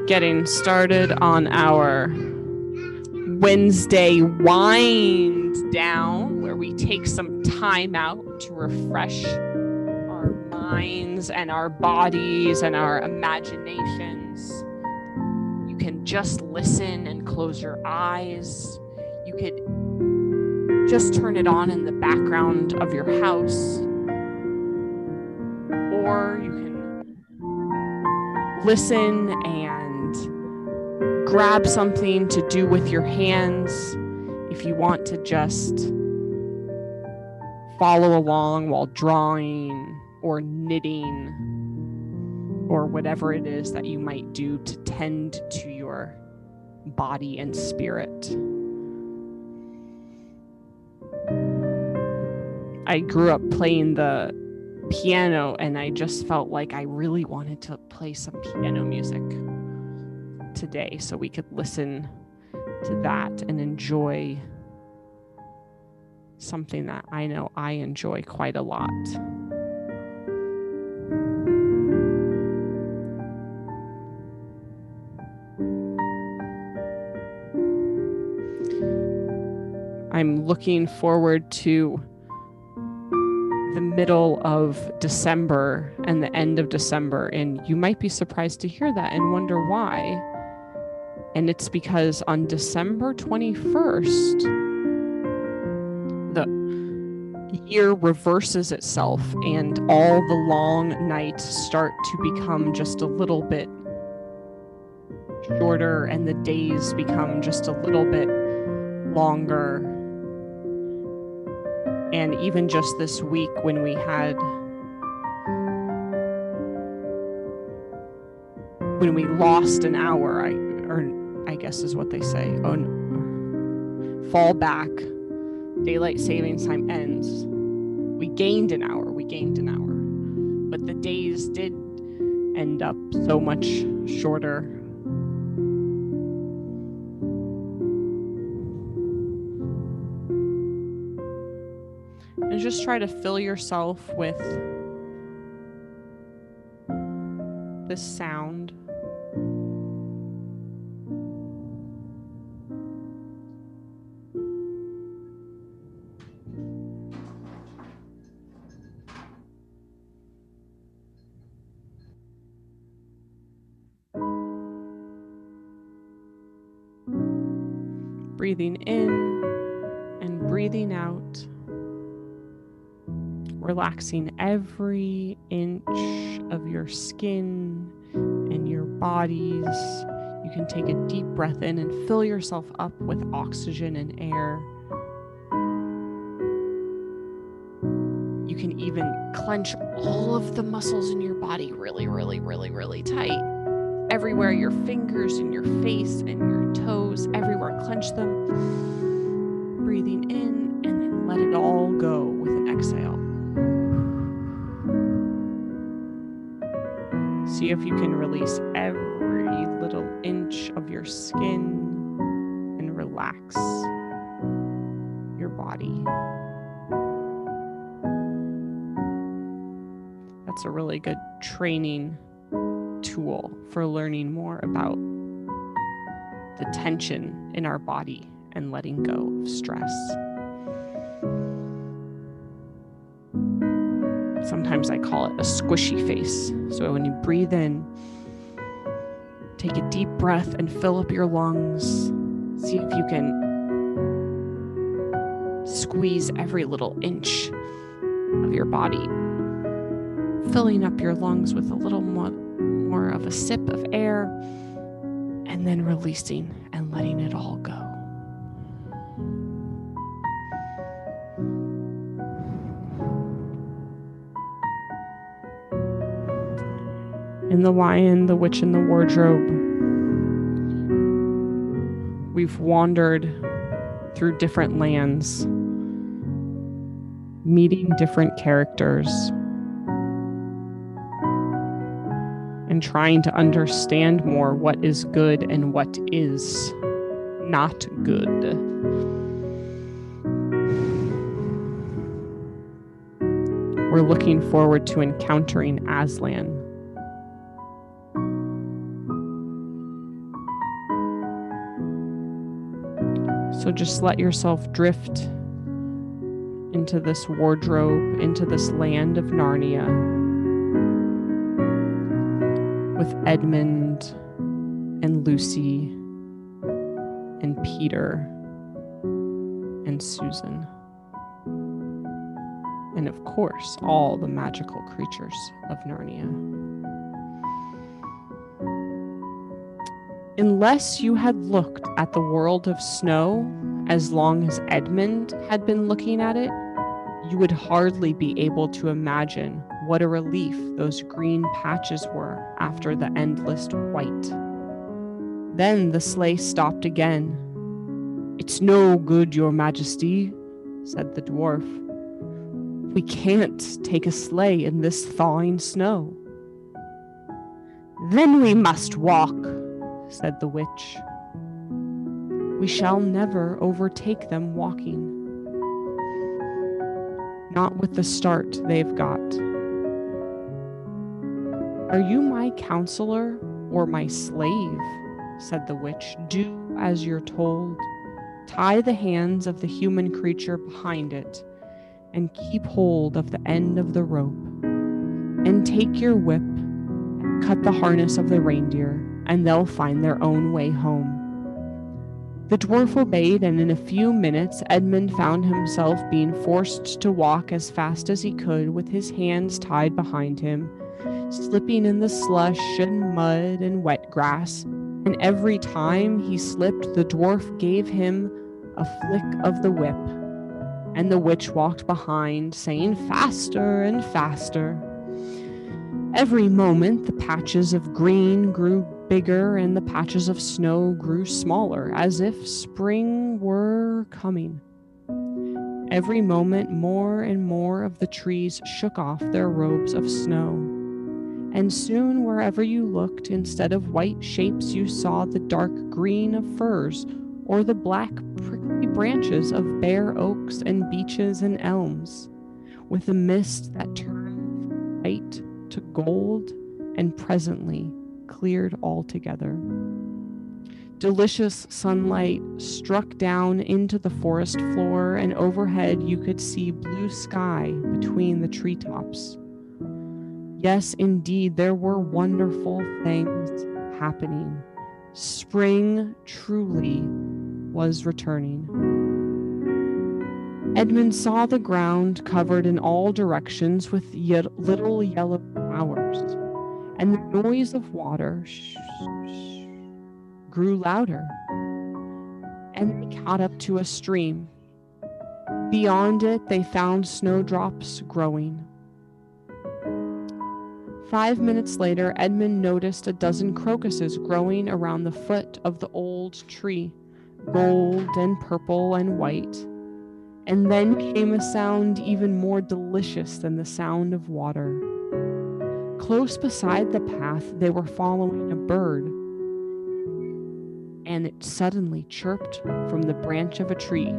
getting started on our Wednesday wind down, where we take some time out to refresh our minds and our bodies and our imaginations. You can just listen and close your eyes. You could just turn it on in the background of your house, or you can listen and grab something to do with your hands if you want to just follow along while drawing or knitting or whatever it is that you might do to tend to your body and spirit. I grew up playing the piano, and I just felt like I really wanted to play some piano music today so we could listen to that and enjoy something that I know I enjoy quite a lot. I'm looking forward to the middle of December and the end of December, and you might be surprised to hear that and wonder why. And it's because on December 21st, the year reverses itself and all the long nights start to become just a little bit shorter and the days become just a little bit longer. And even just this week, when we lost an hour, I guess is what they say, fall back, daylight savings time ends, we gained an hour, but the days did end up so much shorter. And just try to fill yourself with this sound. Breathing in and breathing out. Relaxing every inch of your skin and your bodies. You can take a deep breath in and fill yourself up with oxygen and air. You can even clench all of the muscles in your body really, really, really, really tight. Everywhere, your fingers and your face and your toes, everywhere, clench them. Breathing in and then let it all go with an exhale. See if you can release every little inch of your skin and relax your body. That's a really good training tool for learning more about the tension in our body and letting go of stress. Sometimes I call it a squishy face. So when you breathe in, take a deep breath and fill up your lungs. See if you can squeeze every little inch of your body, filling up your lungs with a little more of a sip of air, and then releasing and letting it all go. In The Lion, the Witch, and the Wardrobe, we've wandered through different lands, meeting different characters, and trying to understand more what is good and what is not good. We're looking forward to encountering Aslan. So just let yourself drift into this wardrobe, into this land of Narnia, with Edmund and Lucy and Peter and Susan. And of course, all the magical creatures of Narnia. Unless you had looked at the world of snow as long as Edmund had been looking at it, you would hardly be able to imagine what a relief those green patches were after the endless white. Then the sleigh stopped again. "It's no good, Your Majesty," said the dwarf. "We can't take a sleigh in this thawing snow." "Then we must walk," said the witch. "We shall never overtake them walking. Not with the start they've got." "Are you my counselor or my slave?" said the witch. "Do as you're told. Tie the hands of the human creature behind it and keep hold of the end of the rope. And take your whip and cut the harness of the reindeer, and they'll find their own way home." The dwarf obeyed, and in a few minutes Edmund found himself being forced to walk as fast as he could with his hands tied behind him, slipping in the slush and mud and wet grass. And every time he slipped, the dwarf gave him a flick of the whip, and the witch walked behind, saying faster and faster. Every moment, the patches of green grew bigger and the patches of snow grew smaller, as if spring were coming. Every moment, more and more of the trees shook off their robes of snow. And soon, wherever you looked, instead of white shapes, you saw the dark green of firs, or the black prickly branches of bare oaks and beeches and elms, with a mist that turned white to gold and presently cleared altogether. Delicious sunlight struck down into the forest floor, and overhead you could see blue sky between the treetops. Yes, indeed, there were wonderful things happening. Spring truly was returning. Edmund saw the ground covered in all directions with little yellow flowers, and the noise of water grew louder, and they caught up to a stream. Beyond it, they found snowdrops growing. 5 minutes later, Edmund noticed a dozen crocuses growing around the foot of the old tree, gold and purple and white. And then came a sound even more delicious than the sound of water. Close beside the path, they were following a bird, and it suddenly chirped from the branch of a tree.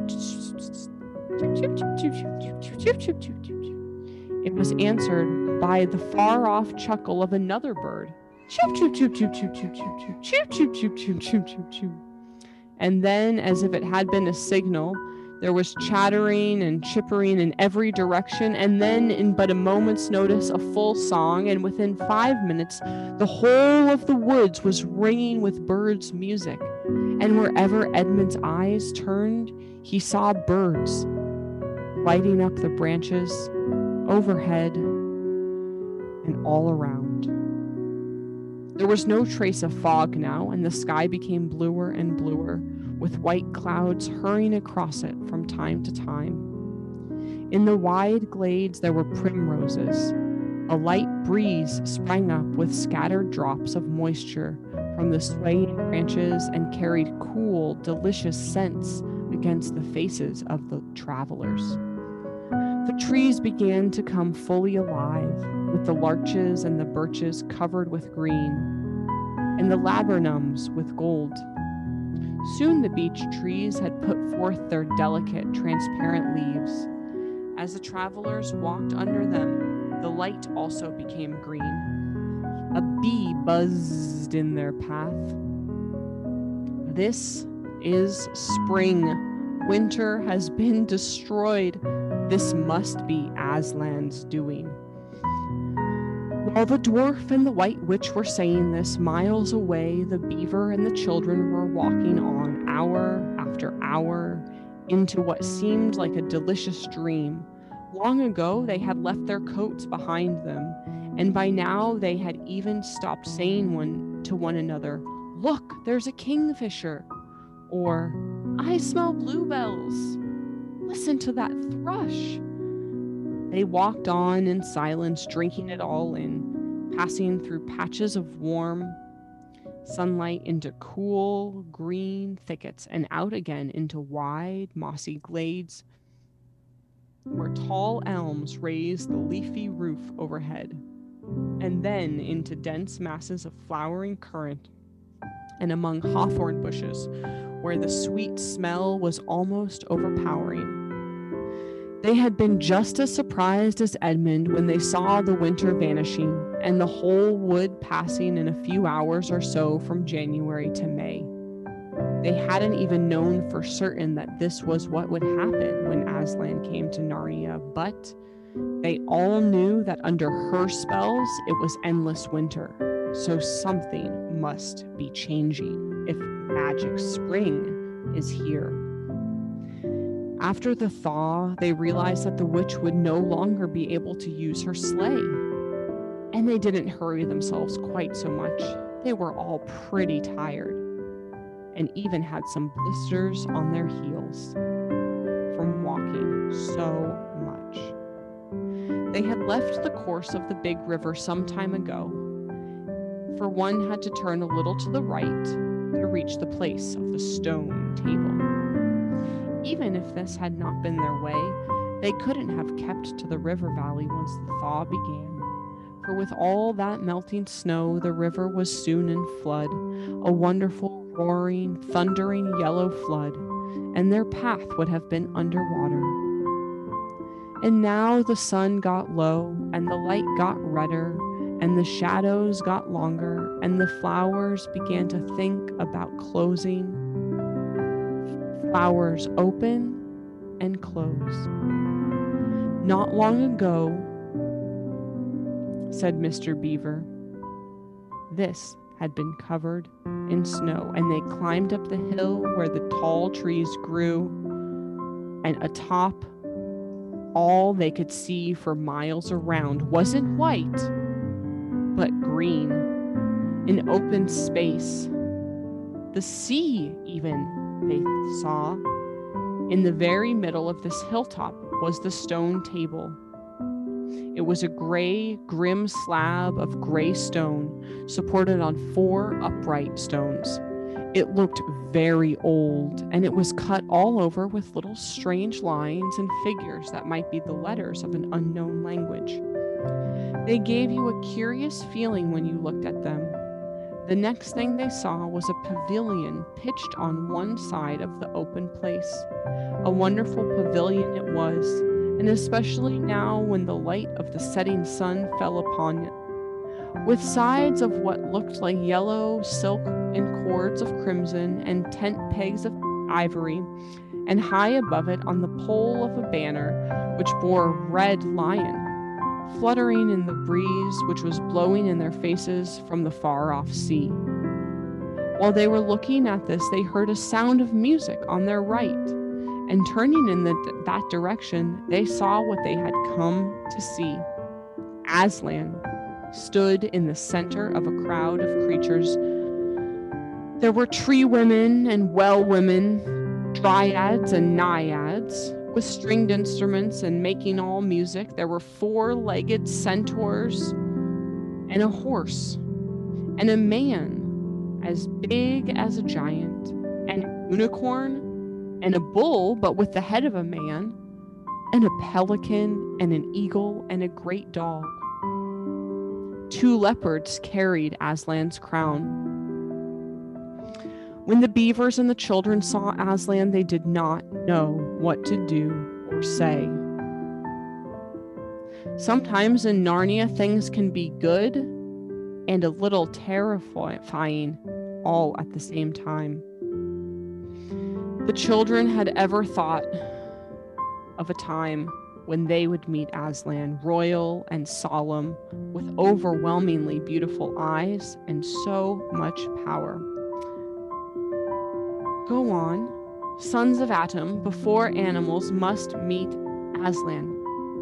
It was answered by the far-off chuckle of another bird. Choop, choop, choop, choop, choop, choop, choop, choop, choop, choop, choop, choop, choop, choop. And then, as if it had been a signal, there was chattering and chippering in every direction, and then, in but a moment's notice, a full song, and within 5 minutes, the whole of the woods was ringing with birds' music. And wherever Edmund's eyes turned, he saw birds lighting up the branches overhead and all around. There was no trace of fog now, and the sky became bluer and bluer, with white clouds hurrying across it from time to time. In the wide glades there were primroses. A light breeze sprang up with scattered drops of moisture from the swaying branches and carried cool, delicious scents against the faces of the travelers. The trees began to come fully alive, with the larches and the birches covered with green, and the laburnums with gold. Soon the beech trees had put forth their delicate, transparent leaves. As the travelers walked under them, the light also became green. A bee buzzed in their path. "This is spring," winter has been destroyed. This must be Aslan's doing. While the dwarf and the white witch were saying this, miles away, the beaver and the children were walking on hour after hour into what seemed like a delicious dream. Long ago, they had left their coats behind them, and by now they had even stopped saying to one another, "Look, there's a kingfisher," or "I smell bluebells. Listen to that thrush." They walked on in silence, drinking it all in, passing through patches of warm sunlight into cool green thickets and out again into wide mossy glades where tall elms raised the leafy roof overhead, and then into dense masses of flowering currant and among hawthorn bushes where the sweet smell was almost overpowering. They had been just as surprised as Edmund when they saw the winter vanishing and the whole wood passing in a few hours or so from January to May. They hadn't even known for certain that this was what would happen when Aslan came to Narnia, but they all knew that under her spells it was endless winter, so something must be changing if magic spring is here. After the thaw, they realized that the witch would no longer be able to use her sleigh. And they didn't hurry themselves quite so much. They were all pretty tired, and even had some blisters on their heels from walking so much. They had left the course of the big river some time ago, for one had to turn a little to the right to reach the place of the stone table. Even if this had not been their way, they couldn't have kept to the river valley once the thaw began. For with all that melting snow, the river was soon in flood, a wonderful, roaring, thundering yellow flood, and their path would have been underwater. And now the sun got low, and the light got redder, and the shadows got longer, and the flowers began to think about closing. Flowers open and close. "Not long ago," said Mr. Beaver, "this had been covered in snow, and they climbed up the hill where the tall trees grew, and atop all they could see for miles around wasn't white, but green, an open space. The sea, even, they saw. In the very middle of this hilltop was the stone table. It was a gray, grim slab of gray stone, supported on 4 upright stones. It looked very old, and it was cut all over with little strange lines and figures that might be the letters of an unknown language. They gave you a curious feeling when you looked at them. The next thing they saw was a pavilion pitched on one side of the open place. A wonderful pavilion it was, and especially now when the light of the setting sun fell upon it, with sides of what looked like yellow silk and cords of crimson and tent pegs of ivory, and high above it on the pole of a banner which bore a red lion, fluttering in the breeze which was blowing in their faces from the far-off sea. While they were looking at this, they heard a sound of music on their right, and turning in that direction, they saw what they had come to see. Aslan stood in the center of a crowd of creatures. There were tree women and well women, dryads and naiads, with stringed instruments and making all music. There were 4-legged centaurs and a horse and a man as big as a giant, and a unicorn and a bull but with the head of a man, and a pelican and an eagle and a great dog. 2 leopards carried Aslan's crown. When the beavers and the children saw Aslan, they did not know what to do or say. Sometimes in Narnia, things can be good and a little terrifying all at the same time. the children had ever thought of a time when they would meet Aslan, royal and solemn, with overwhelmingly beautiful eyes and so much power. Go on, sons of Atum, before animals must meet Aslan.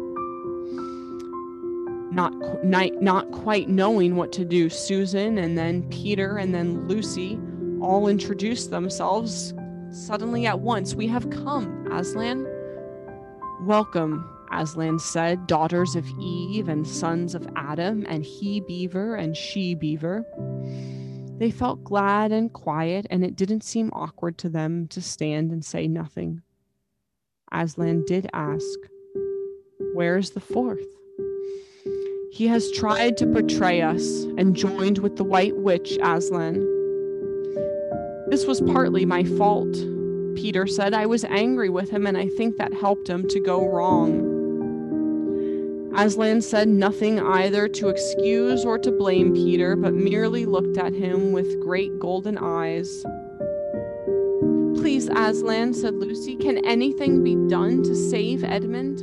Not quite knowing what to do, Susan and then Peter and then Lucy all introduced themselves suddenly at once. We have come, Aslan. Welcome, Aslan said, daughters of Eve and sons of Adam, and he beaver and she beaver. They felt glad and quiet, and it didn't seem awkward to them to stand and say nothing. Aslan did ask, "Where's the fourth?" "He has tried to betray us and joined with the White Witch, Aslan." "This was partly my fault," Peter said. "I was angry with him, and I think that helped him to go wrong." Aslan said nothing either to excuse or to blame Peter, but merely looked at him with great golden eyes. "Please, Aslan," said Lucy, "can anything be done to save Edmund?"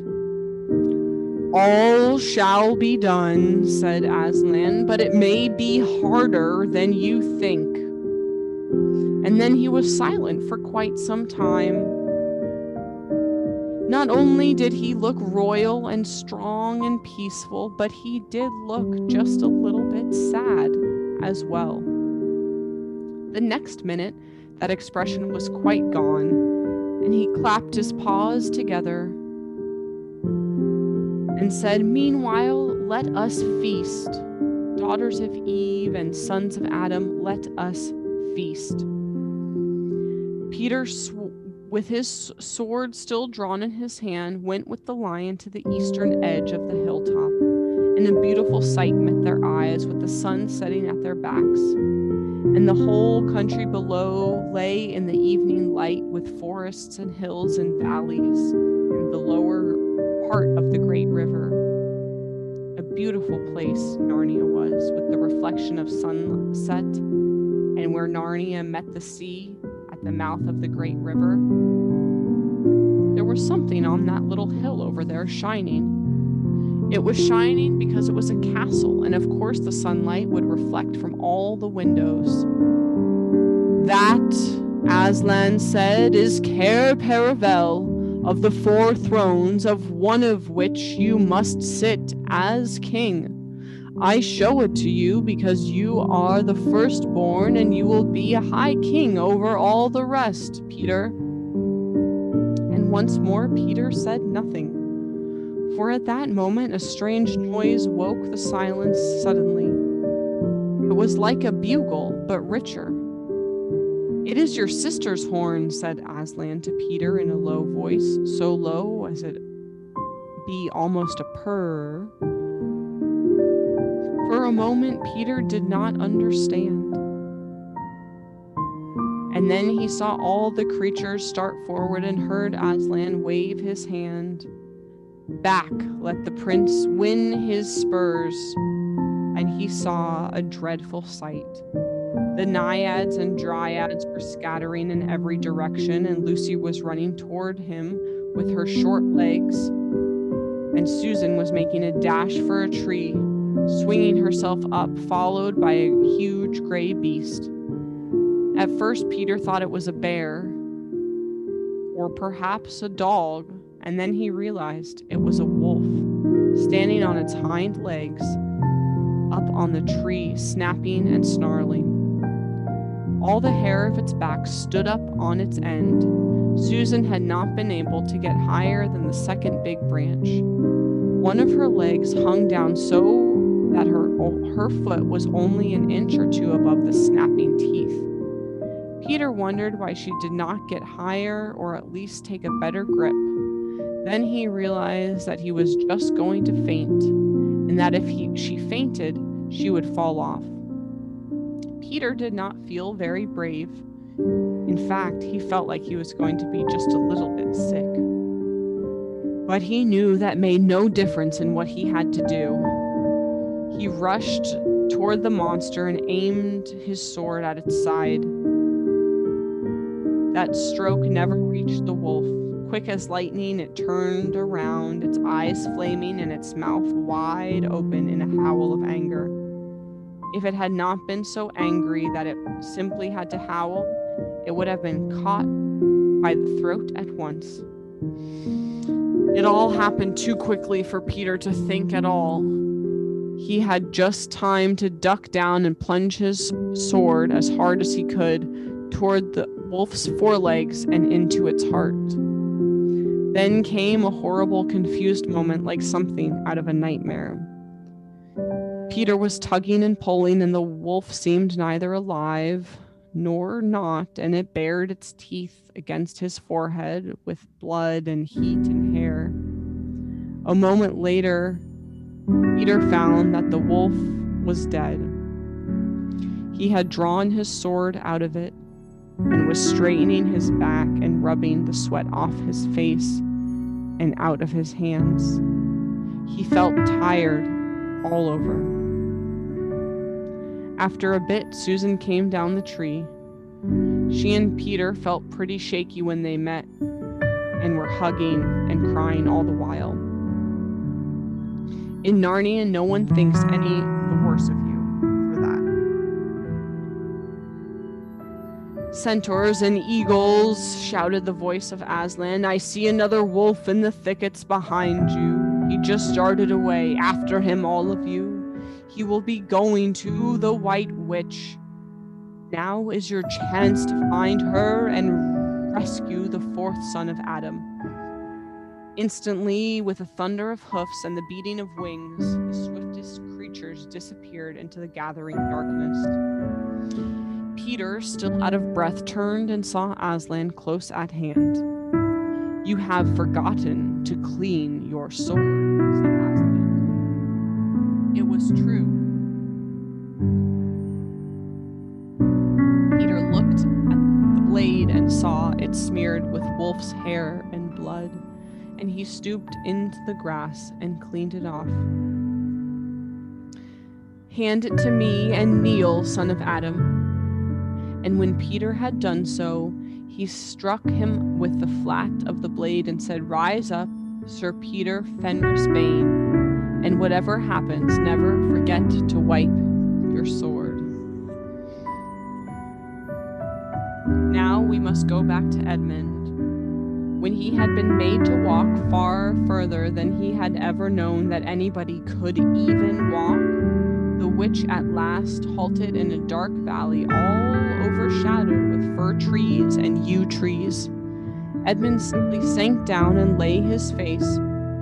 "All shall be done," said Aslan, "but it may be harder than you think." And then he was silent for quite some time. Not only did he look royal and strong and peaceful, but he did look just a little bit sad as well. The next minute, that expression was quite gone, and he clapped his paws together and said, "Meanwhile, let us feast. Daughters of Eve and sons of Adam, let us feast." Peter, with his sword still drawn in his hand, went with the lion to the eastern edge of the hilltop, and a beautiful sight met their eyes with the sun setting at their backs. And the whole country below lay in the evening light with forests and hills and valleys and the lower part of the great river. A beautiful place Narnia was, with the reflection of sunset, and where Narnia met the sea at the mouth of the great river. There was something on that little hill over there shining. It was shining because it was a castle, and of course the sunlight would reflect from all the windows. "That," Aslan said, "is Cair Paravel, of the 4 thrones, of one of which you must sit as king. I show it to you because you are the firstborn, and you will be a high king over all the rest, Peter." And once more Peter said nothing, for at that moment a strange noise woke the silence suddenly. It was like a bugle, but richer. "It is your sister's horn," said Aslan to Peter in a low voice, so low as it be almost a purr. For a moment, Peter did not understand. And then he saw all the creatures start forward and heard Aslan wave his hand. Back, let the prince win his spurs. And he saw a dreadful sight. The naiads and dryads were scattering in every direction, and Lucy was running toward him with her short legs, and Susan was making a dash for a tree, swinging herself up, followed by a huge gray beast. At first, Peter thought it was a bear, or perhaps a dog, and then he realized it was a wolf, standing on its hind legs, up on the tree, snapping and snarling. All the hair of its back stood up on its end. Susan had not been able to get higher than the second big branch. One of her legs hung down so that her foot was only an inch or two above the snapping teeth. Peter wondered why she did not get higher or at least take a better grip. Then he realized that he was just going to faint, and that if she fainted, she would fall off. Peter did not feel very brave. In fact, he felt like he was going to be just a little bit sick. But he knew that made no difference in what he had to do. He rushed toward the monster and aimed his sword at its side. that stroke never reached the wolf. Quick as lightning, it turned around, its eyes flaming and its mouth wide open in a howl of anger. If it had not been so angry that it simply had to howl, it would have been caught by the throat at once. It all happened too quickly for Peter to think at all. He had just time to duck down and plunge his sword as hard as he could toward the wolf's forelegs and into its heart. Then came a horrible, confused moment like something out of a nightmare. Peter was tugging and pulling, and the wolf seemed neither alive nor not, and it bared its teeth against his forehead with blood and heat and hair. A moment later, Peter found that the wolf was dead. He had drawn his sword out of it and was straightening his back and rubbing the sweat off his face and out of his hands. He felt tired all over. After a bit, Susan came down the tree. She and Peter felt pretty shaky when they met and were hugging and crying all the while. In Narnia, no one thinks any the worse of you for that. Centaurs and eagles, shouted the voice of Aslan. I see another wolf in the thickets behind you. He just darted away. After him, all of you. He will be going to the White Witch. Now is your chance to find her and rescue the fourth son of Adam. Instantly, with a thunder of hoofs and the beating of wings, the swiftest creatures disappeared into the gathering darkness. Peter, still out of breath, turned and saw Aslan close at hand. You have forgotten to clean your sword, said Aslan. It was true. Peter looked at the blade and saw it smeared with wolf's hair and blood, and he stooped into the grass and cleaned it off. Hand it to me and kneel, son of Adam. And when Peter had done so, he struck him with the flat of the blade and said, Rise up, Sir Peter Fenris Bane, and whatever happens, never forget to wipe your sword. Now we must go back to Edmund. When he had been made to walk far further than he had ever known that anybody could even walk, the witch at last halted in a dark valley all overshadowed with fir trees and yew trees. Edmund simply sank down and lay his face,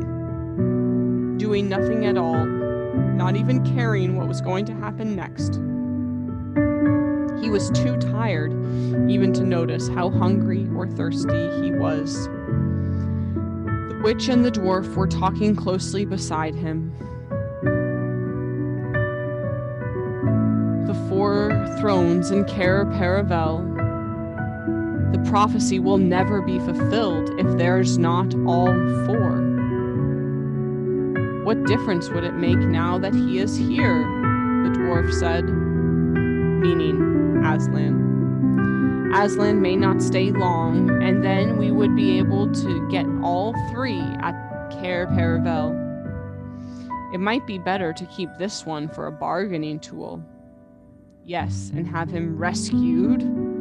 doing nothing at all, not even caring what was going to happen next. He was too tired even to notice how hungry or thirsty he was. The witch and the dwarf were talking closely beside him. The 4 thrones in Cair Paravel. The prophecy will never be fulfilled if there's not all 4. What difference would it make now that he is here? The dwarf said, meaning Aslan. Aslan may not stay long, and then we would be able to get all 3 at Cair Paravel. It might be better to keep this one for a bargaining tool. Yes, and have him rescued.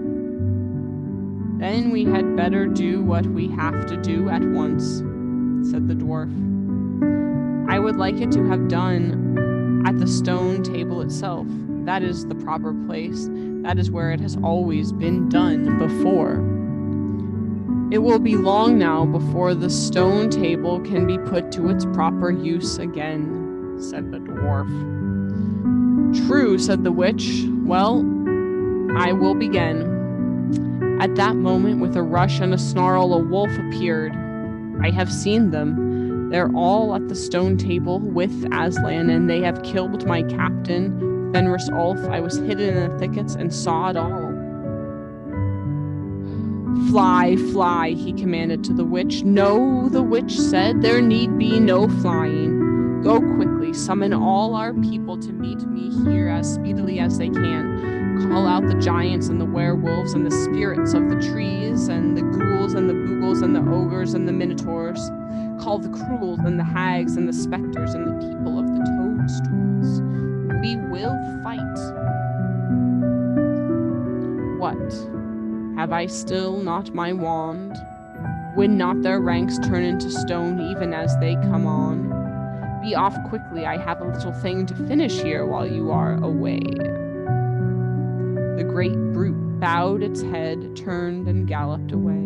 Then we had better do what we have to do at once, said the dwarf. I would like it to have done at the stone table itself. That is the proper place. That is where it has always been done before. It will be long now before the stone table can be put to its proper use again, said the dwarf. True, said the witch. Well, I will begin. At that moment, with a rush and a snarl, a wolf appeared. I have seen them. They're all at the stone table with Aslan, and they have killed my captain, Fenris Ulf. I was hidden in the thickets and saw it all. Fly, fly, he commanded to the witch. No, the witch said, there need be no flying. Go quickly, summon all our people to meet me here as speedily as they can. Call out the giants and the werewolves and the spirits of the trees and the ghouls and the boogles and the ogres and the minotaurs. Call the cruels and the hags and the specters and the people of the toadstools. We will fight. What? Have I still not my wand? Would not their ranks turn into stone even as they come on? Be off quickly, I have a little thing to finish here while you are away. The great brute bowed its head, turned, and galloped away.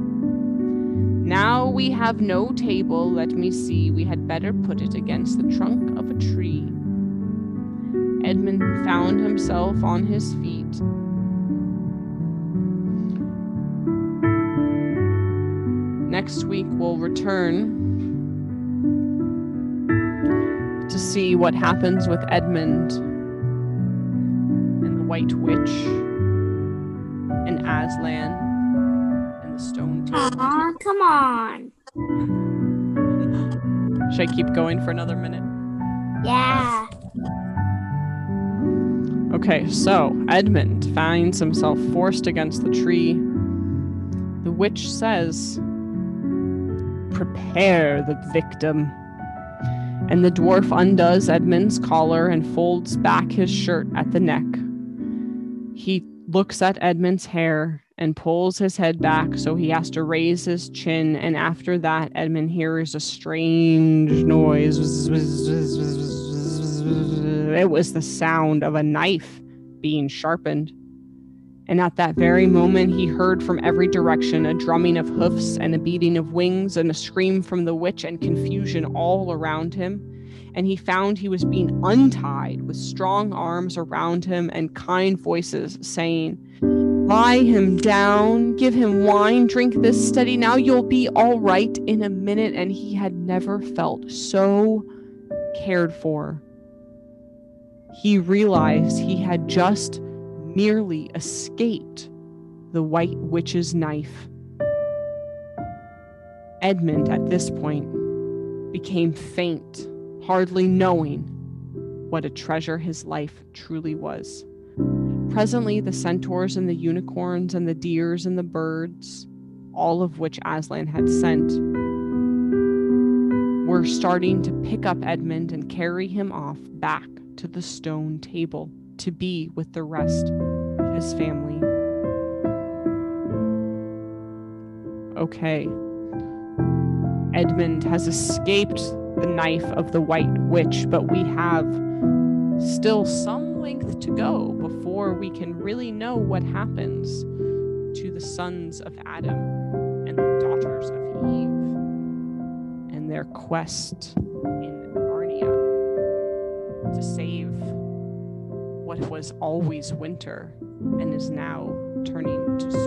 Now we have no table, let me see, we had better put it against the trunk of a tree. Edmund found himself on his feet. Next week we'll return to see what happens with Edmund and the White Witch and Aslan and the stone table. Come on. Should I keep going for another minute? Yeah. Okay, so Edmund finds himself forced against the tree. The witch says, "Prepare the victim." And the dwarf undoes Edmund's collar and folds back his shirt at the neck. He looks at Edmund's hair and pulls his head back so he has to raise his chin, and after that Edmund hears a strange noise. It was the sound of a knife being sharpened. And at that very moment, he heard from every direction a drumming of hoofs and a beating of wings and a scream from the witch and confusion all around him. And he found he was being untied with strong arms around him and kind voices saying, "Lie him down, give him wine, drink this steady, now you'll be all right in a minute." And he had never felt so cared for. He realized he had just merely escaped the White Witch's knife. Edmund, at this point, became faint, hardly knowing what a treasure his life truly was. Presently, the centaurs and the unicorns and the deers and the birds, all of which Aslan had sent, were starting to pick up Edmund and carry him off back to the stone table to be with the rest of his family. Okay. Edmund has escaped the knife of the White Witch, but we have still some length to go before we can really know what happens to the sons of Adam and the daughters of Eve and their quest in Narnia to save what was always winter and is now turning to